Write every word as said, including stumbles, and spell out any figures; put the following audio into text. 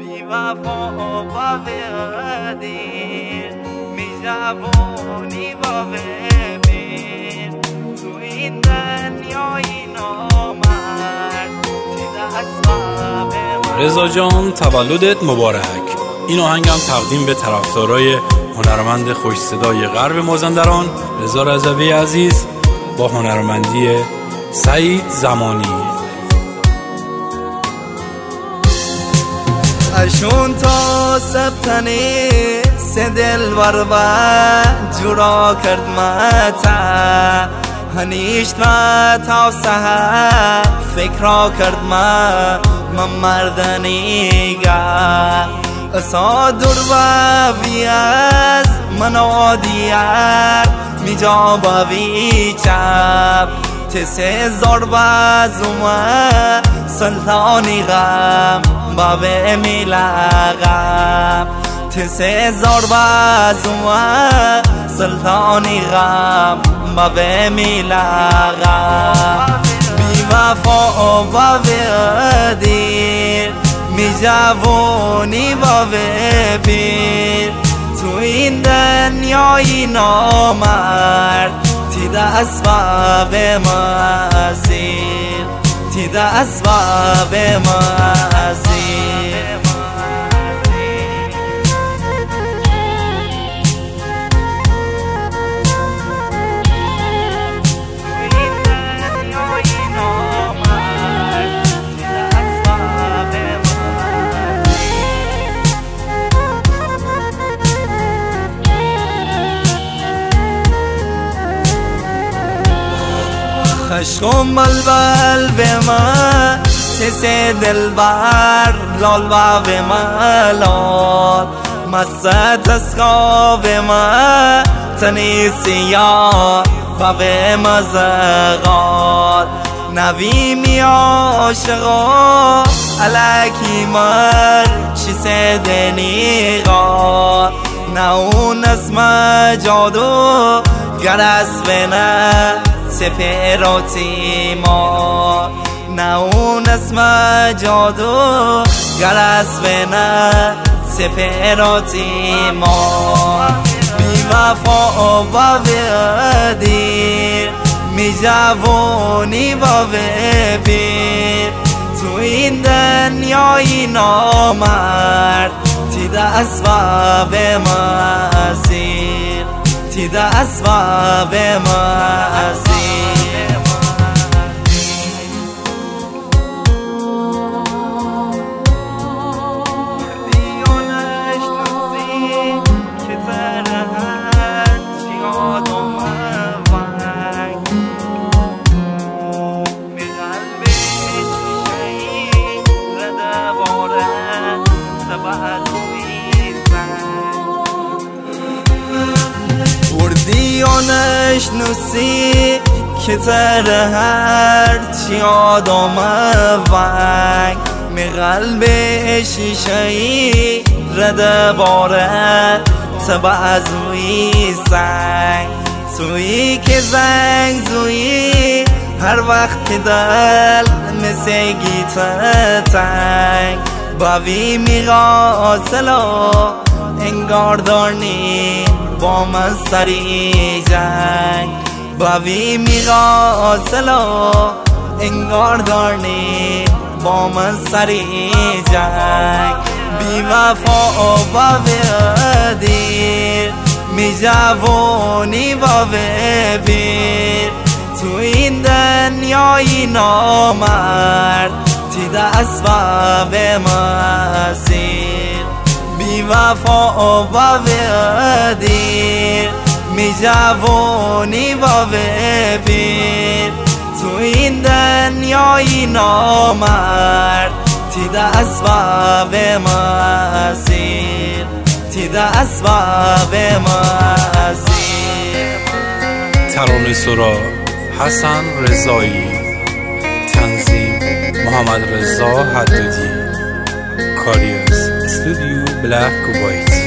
بی وفا و بدیر می جوانی با ببین تو این دنیای نامرد چیز اسباب رضا جان تولدت مبارک. این آهنگم تقدیم به طرفدارای هنرمند خوش صدای غرب مازندران رضا رضوی عزیز با هنرمندی سعید زمانی. اشون تا سبتنی سه دل ور و جورا کرد متا هنیش را تا سهر فکر کرد ما من مردنیگا اسا دور و بیاز من آدیار می جا با وی چپ تسه زور بازوما سلطانی غم بابه میلغم تسه زور بازوما سلطانی غم بابه میلغم بی وفا و بدیر می جوانی با پیر تو این دنیای نامرد تیده اسباب مازیر تیده اسباب مازیر خشم بلبل به ما سه دل بر لال با به ما لال مست اسقا به ما تنی سیاه با به ما زغال نوی می عاشقا علاکی مر چی سه دنی غال نون اسم جادو گرس به نه سپراتی ما نون اسم جادو گرس به نه سپراتی ما بی وفا و بدیر می جوانی با ببیر تو این دنیای نامرد تیده اسباب مازیر تیده اسباب مازیر دیانش نوسی که تر هر چی آدم ونگ می قلب شیشهی رده باره تبا از روی سنگ تویی که زنگ زویی هر وقت دل مثل گیت تنگ باوی می غاسلو انگار دارنی با من سری جنگ باوی می غاسلو انگار دارنی با من سری جنگ بی وفا و بدیر می جوانی با ببیر تو این دنیای نامرد تیده اسباب مازیر بی وفا و بدیر می جوانی با ببیر تو این دنیای نامرد تیده اسباب مازیر تیده اسباب مازیر. ترانه سرا حسن رضایی، تنظیم محمد رضا حدادی، کاریاس استودیو بلک کویت.